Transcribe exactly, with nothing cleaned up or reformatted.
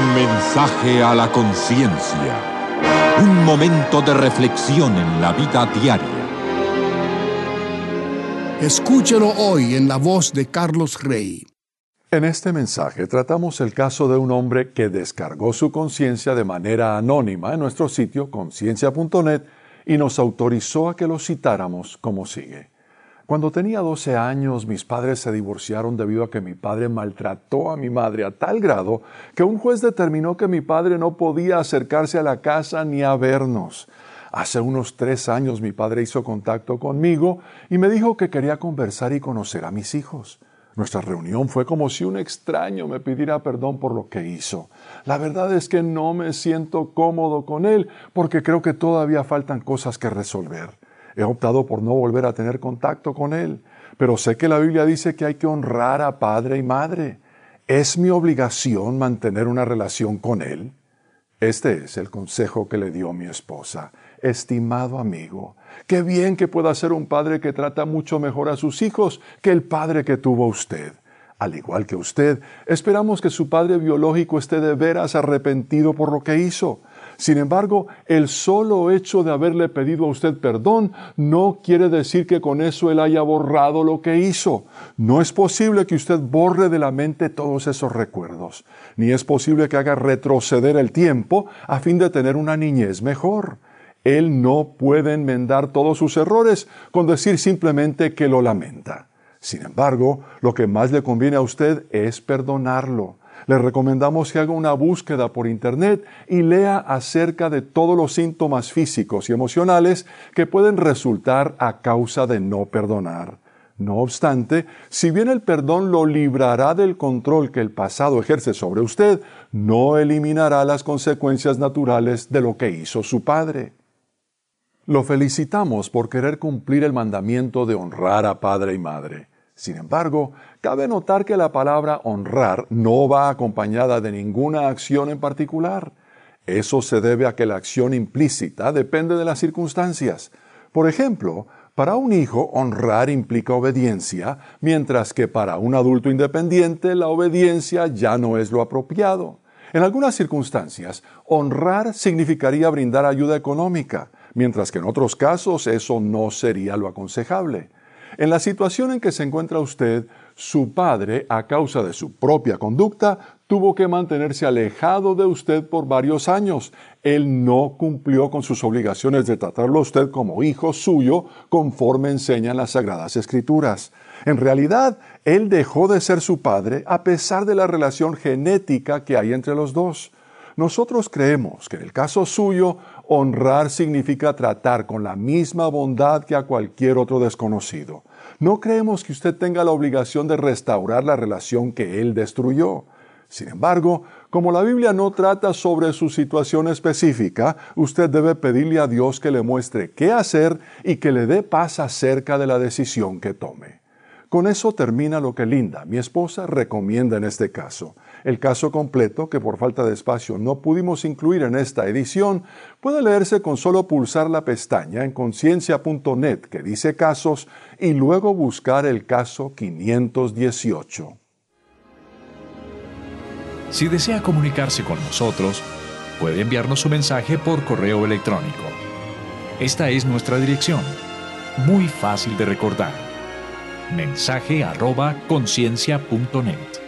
Mensaje a la conciencia. Un momento de reflexión en la vida diaria. Escúchelo hoy en la voz de Carlos Rey. En este mensaje tratamos el caso de un hombre que descargó su conciencia de manera anónima en nuestro sitio conciencia punto net y nos autorizó a que lo citáramos como sigue. Cuando tenía doce años, mis padres se divorciaron debido a que mi padre maltrató a mi madre a tal grado que un juez determinó que mi padre no podía acercarse a la casa ni a vernos. Hace unos tres años mi padre hizo contacto conmigo y me dijo que quería conversar y conocer a mis hijos. Nuestra reunión fue como si un extraño me pidiera perdón por lo que hizo. La verdad es que no me siento cómodo con él porque creo que todavía faltan cosas que resolver. He optado por no volver a tener contacto con él, pero sé que la Biblia dice que hay que honrar a padre y madre. ¿Es mi obligación mantener una relación con él? Este es el consejo que le dio mi esposa. Estimado amigo, qué bien que pueda ser un padre que trata mucho mejor a sus hijos que el padre que tuvo usted. Al igual que usted, esperamos que su padre biológico esté de veras arrepentido por lo que hizo. Sin embargo, el solo hecho de haberle pedido a usted perdón no quiere decir que con eso él haya borrado lo que hizo. No es posible que usted borre de la mente todos esos recuerdos, ni es posible que haga retroceder el tiempo a fin de tener una niñez mejor. Él no puede enmendar todos sus errores con decir simplemente que lo lamenta. Sin embargo, lo que más le conviene a usted es perdonarlo. Le recomendamos que haga una búsqueda por internet y lea acerca de todos los síntomas físicos y emocionales que pueden resultar a causa de no perdonar. No obstante, si bien el perdón lo librará del control que el pasado ejerce sobre usted, no eliminará las consecuencias naturales de lo que hizo su padre. Lo felicitamos por querer cumplir el mandamiento de honrar a padre y madre. Sin embargo, cabe notar que la palabra honrar no va acompañada de ninguna acción en particular. Eso se debe a que la acción implícita depende de las circunstancias. Por ejemplo, para un hijo honrar implica obediencia, mientras que para un adulto independiente la obediencia ya no es lo apropiado. En algunas circunstancias, honrar significaría brindar ayuda económica, mientras que en otros casos eso no sería lo aconsejable. En la situación en que se encuentra usted, su padre, a causa de su propia conducta, tuvo que mantenerse alejado de usted por varios años. Él no cumplió con sus obligaciones de tratarlo a usted como hijo suyo, conforme enseñan las Sagradas Escrituras. En realidad, él dejó de ser su padre a pesar de la relación genética que hay entre los dos. Nosotros creemos que en el caso suyo, honrar significa tratar con la misma bondad que a cualquier otro desconocido. No creemos que usted tenga la obligación de restaurar la relación que él destruyó. Sin embargo, como la Biblia no trata sobre su situación específica, usted debe pedirle a Dios que le muestre qué hacer y que le dé paz acerca de la decisión que tome. Con eso termina lo que Linda, mi esposa, recomienda en este caso. El caso completo, que por falta de espacio no pudimos incluir en esta edición, puede leerse con solo pulsar la pestaña en conciencia punto net que dice casos y luego buscar el caso quinientos dieciocho. Si desea comunicarse con nosotros, puede enviarnos su mensaje por correo electrónico. Esta es nuestra dirección, muy fácil de recordar. mensaje arroba conciencia punto net.